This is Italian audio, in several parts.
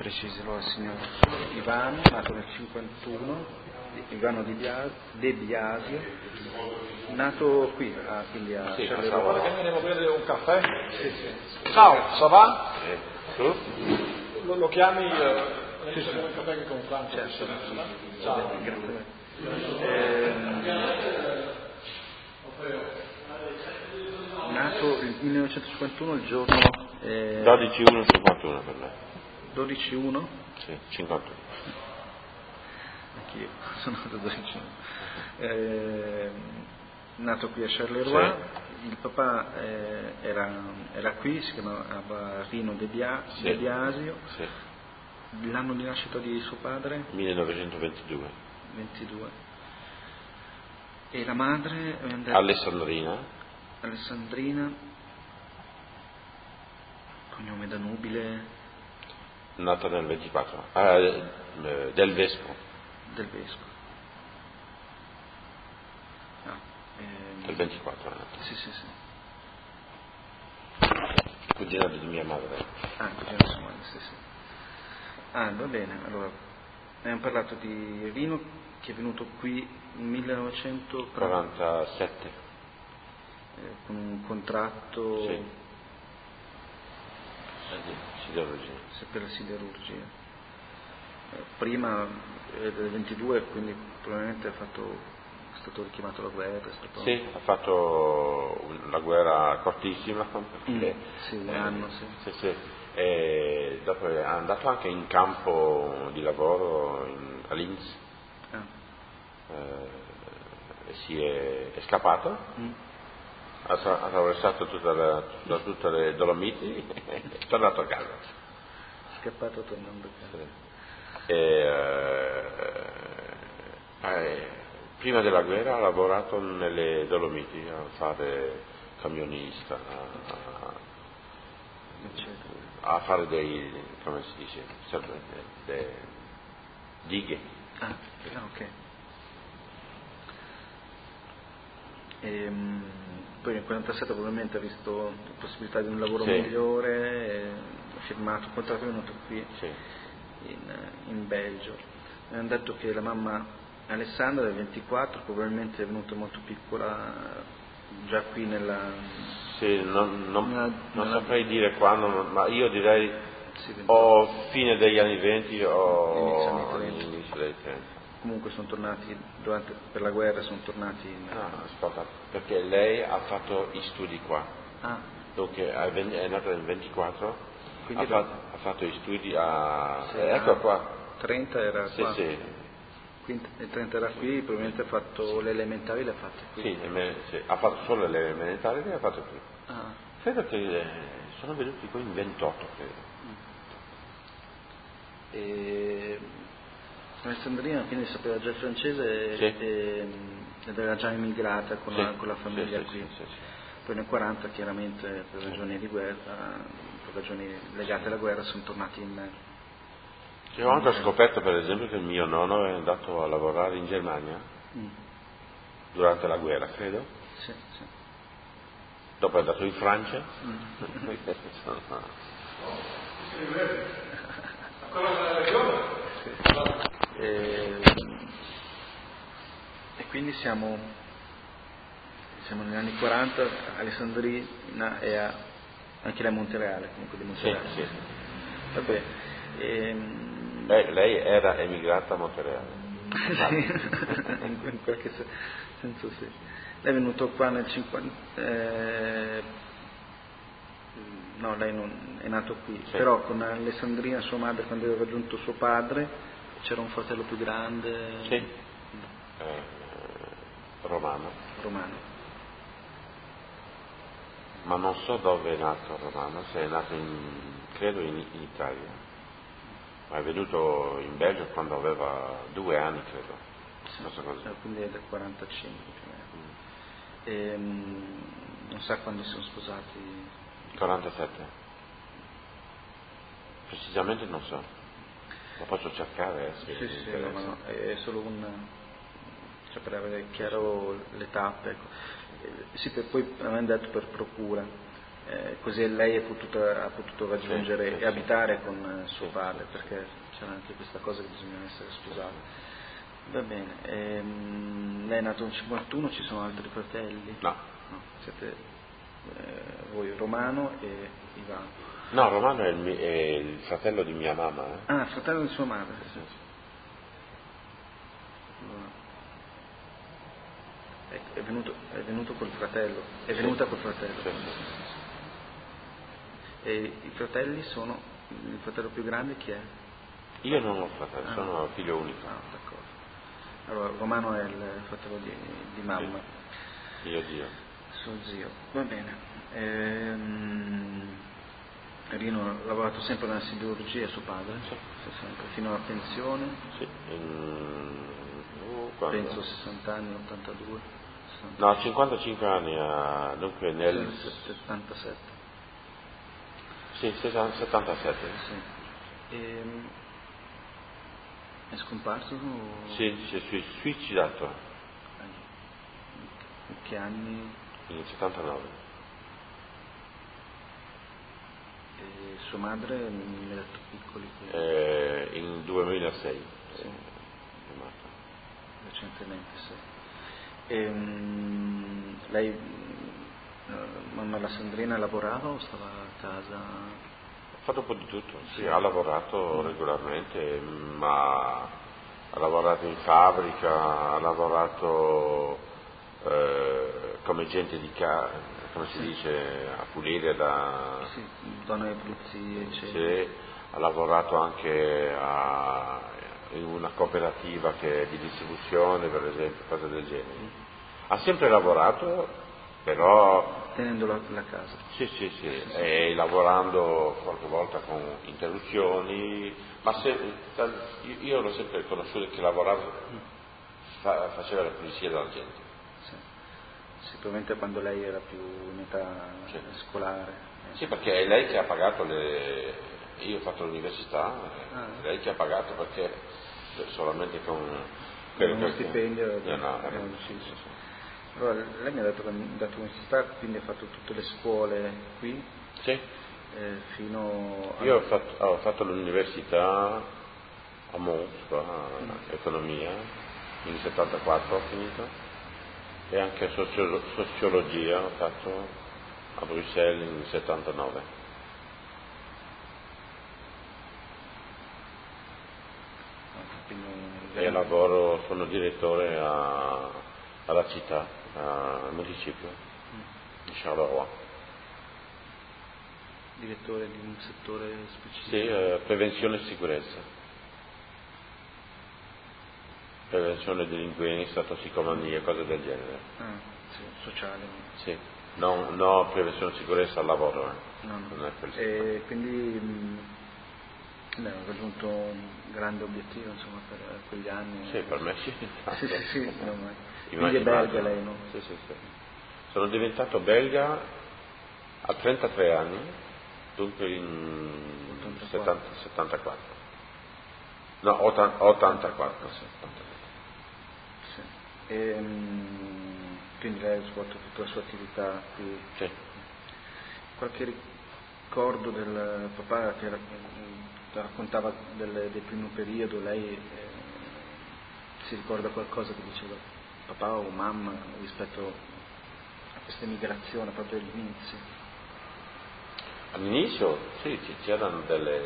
preciselo al signor Ivano, nato nel 51, Ivano De Biasio, nato qui, quindi a Guarda che andiamo a prendere un caffè? Sì, sì. Ciao, ça va? Tu? Lo chiami? Sì, sì. Un caffè che con Franco. Certo. Ciao. Grazie. Nato nel 1951 il giorno 12/1/51 per me. 12/1? Sì, 51. Anch'io sono nato 12/1. Nato qui a Charleroi, Sì. il papà era qui, si chiamava Rino De Biasio. Sì. L'anno di nascita di suo padre? 1922. 22. E la madre? Alessandrina, cognome da nubile? Nata nel 24, del vescovo. Del vescovo. Del 24 è nata. Sì, sì, sì. Cugina di mia madre. Cugina sua madre, sì, sì. Va bene, allora abbiamo parlato di Rino che è venuto qui nel 1947 con un contratto siderurgia. per la siderurgia. Prima del 22, quindi probabilmente è stato richiamato alla guerra. Sì, ha fatto la guerra cortissima. Perché, sì, un anno, sì. Sì. E dopo è andato anche in campo di lavoro a Linz. È scappato, ha attraversato tutte le Dolomiti e è tornato a casa. Scappato tornando a casa. Sì. Prima della guerra ha lavorato nelle Dolomiti a fare camionista, a fare come si dice, dighe. Ok. Poi nel 47 probabilmente ha visto la possibilità di un lavoro migliore, ha firmato un contratto, è venuto qui in Belgio. Mi hanno detto che la mamma Alessandra del 24 probabilmente è venuta molto piccola, già qui nella... Sì, non saprei dire quando, ma io direi o fine degli anni 20 o inizio dei 30. Comunque sono tornati per la guerra, sono tornati ascolta, perché lei ha fatto gli studi qua. Dunque è nata nel 24, ha fatto gli studi ecco qua. 30 era qua. Sì. Quindi il 30 era qui, probabilmente ha fatto le elementari, le ha fatte qui. Sì, ha fatto solo le elementari, le ha fatte qui. Credo che sono venuti qui in 28, credo. Alessandrina quindi sapeva già il francese ed era già emigrata con la famiglia qui. Sì. Poi nel 40 chiaramente per ragioni di guerra, per ragioni legate alla guerra sono tornati in... Io ho anche scoperto per esempio che mio nonno è andato a lavorare in Germania durante la guerra, credo. Sì. Dopo è andato in Francia. E quindi siamo negli anni 40, Alessandrina è anche lei a Montereale, comunque di Montereale. Sì. Vabbè. Lei era emigrata a Montereale. in qualche senso sì. Lei è venuto qua nel 50. No, lei non è nato qui, però con Alessandrina, sua madre, quando aveva raggiunto suo padre, c'era un fratello più grande. Sì. Romano. Ma non so dove è nato Romano, se è nato credo in Italia, ma è venuto in Belgio quando aveva 2 anni, credo. Quindi è del 45 più o meno. Non sa quando si sono sposati? 47. Precisamente non so, lo posso cercare. Sì, no, è solo per avere chiaro le tappe, ecco. Sì, poi avevano detto per procura, così lei ha potuto raggiungere e abitare con suo padre, perché c'era anche questa cosa che bisogna essere sposati. Va bene, lei è nato nel 51, ci sono altri fratelli? No. Siete voi, Romano e Ivano? No, Romano è il fratello di mia mamma. Ah, fratello di sua madre. Sì. È venuto col fratello, è venuta col fratello. Sì. E i fratelli sono, il fratello più grande chi è? Io non ho fratello, sono figlio unico. Ah, d'accordo. Allora, Romano è il fratello di mamma. Sì. Io zio. Suo zio, va bene. Rino ha lavorato sempre nella siderurgia, suo padre? Sì. Sempre, fino alla pensione? Sì. Penso 60 anni, 82? 60. No, 55 anni, dunque nel 77. Sì, 77. Sì. È scomparso? Sì, si è suicidato. In che anni? In 79. E sua madre mi ha detto piccoli? In 2006. Sì. È morta. Recentemente, sì. Lei, mamma la Sandrina, lavorava o stava a casa? Ha fatto un po' di tutto, sì, ha lavorato regolarmente, ma ha lavorato in fabbrica, ha lavorato come gente di casa, come si dice, a pulire Sì, donna di pulizie, eccetera. Sì, ha lavorato anche in una cooperativa che è di distribuzione, per esempio, cose del genere. Ha sempre lavorato, però tenendo la casa. Sì, e lavorando qualche volta con interruzioni, ma io l'ho sempre conosciuto che lavorava, faceva la pulizia della gente. Sì. Sicuramente quando lei era più in età scolare. Sì, perché è lei che ha pagato io ho fatto l'università, lei che ha pagato perché solamente con uno stipendio no. Allora, lei mi ha detto che è andato all'università, quindi ha fatto tutte le scuole qui? Sì. Fino Io ho fatto l'università a Mons, economia, nel 74 ho finito, e anche sociologia ho fatto a Bruxelles nel 79. E lavoro, sono direttore alla città, al municipio di Charleroi. Direttore di un settore specifico? Sì, prevenzione e sicurezza. Prevenzione di delinquenza, tossicomania, cose del genere. Sì, sociale. Sì, no prevenzione e sicurezza al lavoro. No. Non è e quindi ho raggiunto un grande obiettivo, insomma, per quegli anni. Sì, per me sì. Sì, quindi è belga lei, no? Sì. Sono diventato belga a 33 anni, dunque in 74. No, 84. Sì. Quindi lei ha svolto tutta la sua attività qui? Sì. Qualche ricordo del papà che raccontava del primo periodo, lei si ricorda qualcosa che diceva papà o mamma rispetto a questa emigrazione proprio all'inizio? All'inizio sì, c'erano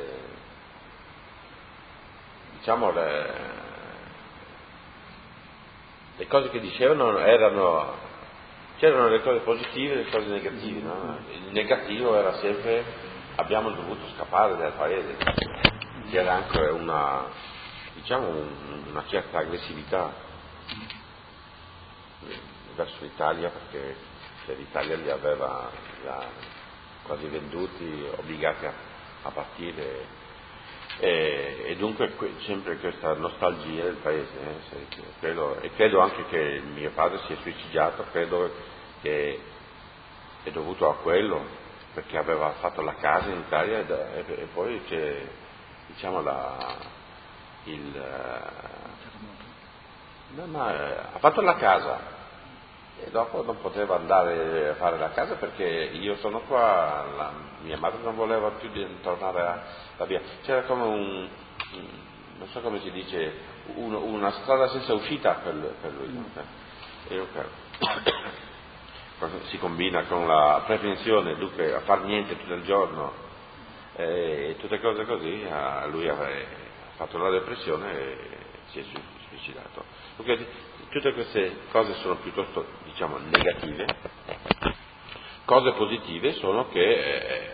le cose che dicevano c'erano le cose positive e le cose negative, no? Il negativo era sempre abbiamo dovuto scappare dal paese, c'era anche una certa aggressività verso l'Italia, perché l'Italia li aveva quasi venduti, obbligati a partire, e dunque sempre questa nostalgia del paese, e credo anche che mio padre si è suicidato, credo che è dovuto a quello, perché aveva fatto la casa in Italia e poi c'è ha fatto la casa E dopo non poteva andare a fare la casa perché io sono qua, mia madre non voleva più tornare a via. C'era come non so come si dice, una strada senza uscita per lui. No? E quando si combina con la prevenzione, dunque a far niente tutto il giorno e tutte cose così, lui ha fatto la depressione e si è suicidato. Dunque, tutte queste cose sono piuttosto, negative. Cose positive sono che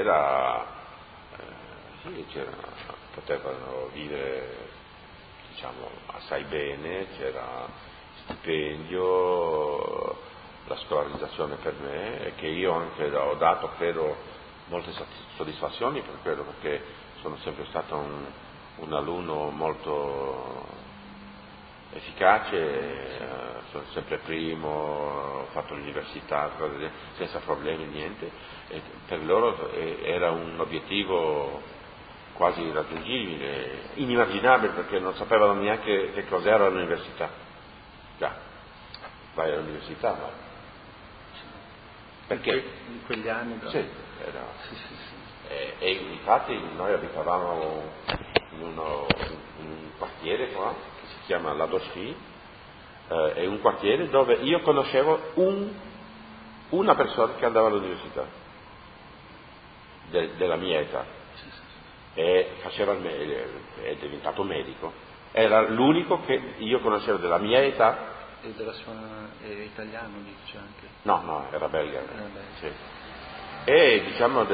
potevano vivere, assai bene, c'era stipendio, la scolarizzazione per me, che io anche ho dato, credo, molte soddisfazioni per quello, perché sono sempre stato un alunno molto efficace, sono sempre primo, ho fatto l'università senza problemi, niente, e per loro era un obiettivo quasi irraggiungibile, inimmaginabile, perché non sapevano neanche che cos'era l'università. Già, vai all'università, ma perché? In quegli anni? Sì, era. Sì. E infatti noi abitavamo in un quartiere qua, che si chiama La Dosserie, è un quartiere dove io conoscevo una persona che andava all'università, della mia età, e è diventato medico. Era l'unico che io conoscevo della mia età. E della sua italiano, dice anche? No, era belga. Sì. E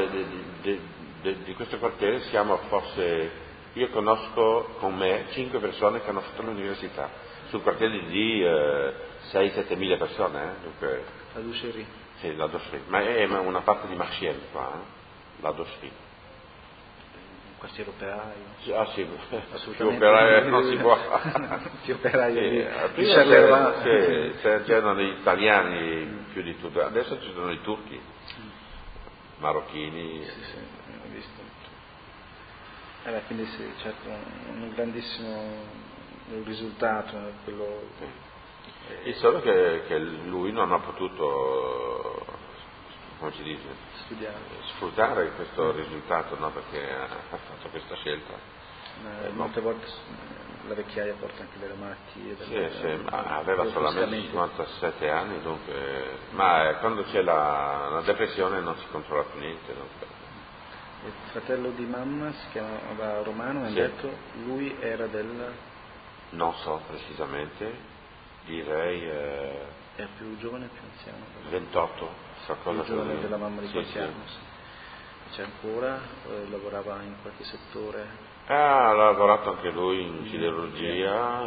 di questo quartiere siamo forse, io conosco con me 5 persone che hanno fatto l'università, sul quartiere di 6-7 mila persone. Dunque, La Dosserie? Sì, la Dosserie, ma è una parte di Marchienne qua, la Dosserie. Quartiere operaio? Sì, assolutamente. Più operaio non si può. Più operaio c'erano gli italiani più di tutto, adesso ci sono i turchi, marocchini. Sì, ho visto. Quindi sì, certo, un grandissimo risultato quello. Il solo che lui non ha potuto, come si dice, sfruttare questo risultato, no? Perché ha fatto questa scelta. Molte volte la vecchiaia porta anche delle malattie. Sì, ma aveva solamente 57 anni, dunque, ma quando c'è la depressione non si controlla più niente. Il fratello di mamma si chiamava Romano, mi ha detto, lui era del... Non so precisamente, direi... È più giovane o più anziano? 28, qualcosa più giovane della mamma di qualche anno. C'è ancora? Lavorava in qualche settore? Ha lavorato anche lui in siderurgia,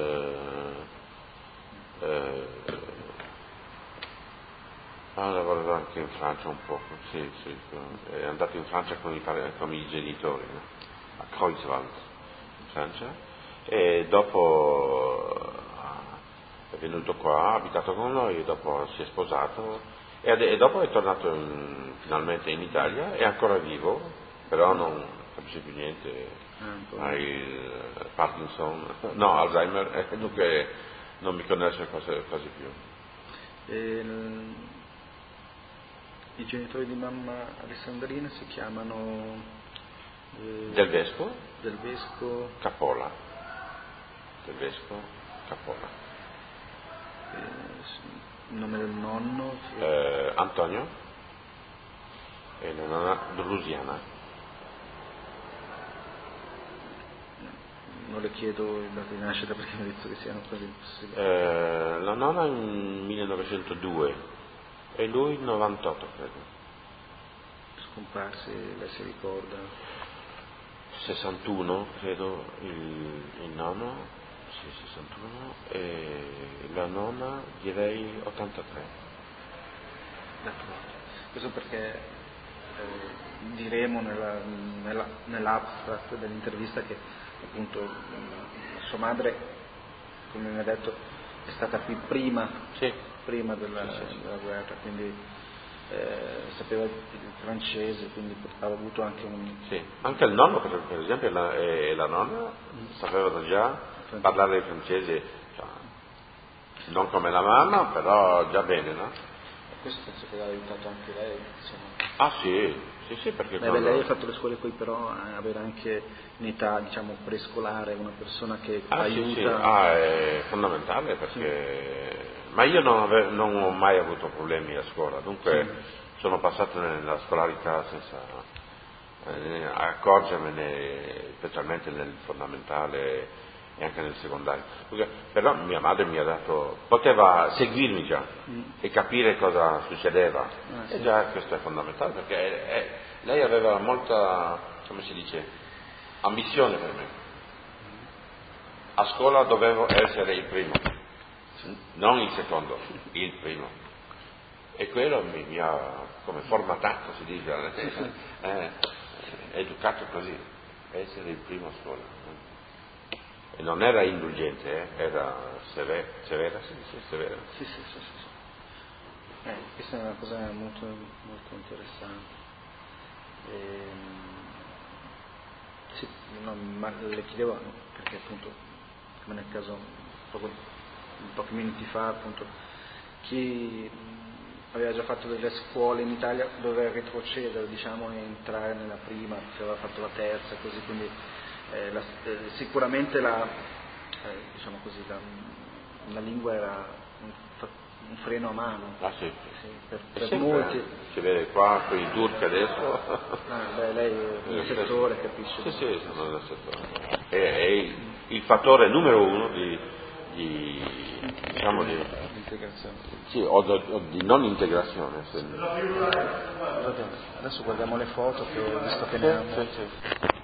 ha lavorato anche in Francia un po', sì, è andato in Francia con i genitori, no? A Kreuzwald, in Francia, e dopo è venuto qua, ha abitato con noi, e dopo si è sposato, e dopo è tornato finalmente in Italia, è ancora vivo, però non capisce più niente, ha il Parkinson, no, Alzheimer, dunque non mi conosce quasi più. I genitori di mamma Alessandrina si chiamano Del Vescovo Capola. Del Vescovo Capola. Il nome del nonno? Antonio e la nonna Drusiana. Non le chiedo il dato di nascita perché mi ha detto che siano così impossibili. La nonna in 1902 e lui 98, credo. Scomparsi, lei si ricorda? 61, credo, il nonno, sì, 61, e la nonna direi 83. D'accordo. Questo perché diremo nell'abstract dell'intervista che appunto sua madre, come mi ha detto, è stata qui prima della guerra, quindi sapeva il francese, quindi aveva avuto anche un... Sì, anche il nonno per esempio e la nonna sapevano già parlare francese, Non come la mamma, però già bene, no? Questo penso che l'ha aiutato anche lei, insomma. Ah sì, perché lei ha fatto le scuole qui, però avere anche in età, diciamo, prescolare una persona che aiuta. Sì. È fondamentale perché... Ma io non ho mai avuto problemi a scuola, dunque sono passato nella scolarità senza accorgermene, specialmente nel fondamentale e anche nel secondario. Però mia madre mi ha dato, poteva seguirmi già e capire cosa succedeva. E già questo è fondamentale perché lei aveva molta, come si dice, ambizione per me. A scuola dovevo essere il primo, non il secondo, il primo. E quello mi ha come formatato, si dice, educato così, essere il primo a scuola. E non era indulgente, era severa, severa. Sì. Questa è una cosa molto, molto interessante. Sì, ma le chiedevo, perché appunto, come nel caso pochi minuti fa, appunto, chi aveva già fatto delle scuole in Italia doveva retrocedere, diciamo, e entrare nella prima, che aveva fatto la terza, così, quindi sicuramente diciamo così, la lingua era un freno a mano. Sì, per molti. Si vede qua con i turchi adesso. Lei è nel settore, capisce? Sì, sono nel settore. È il fattore numero uno diciamo di integrazione. Sì, o di non integrazione. Adesso guardiamo le foto, che visto che ne hanno. Sì.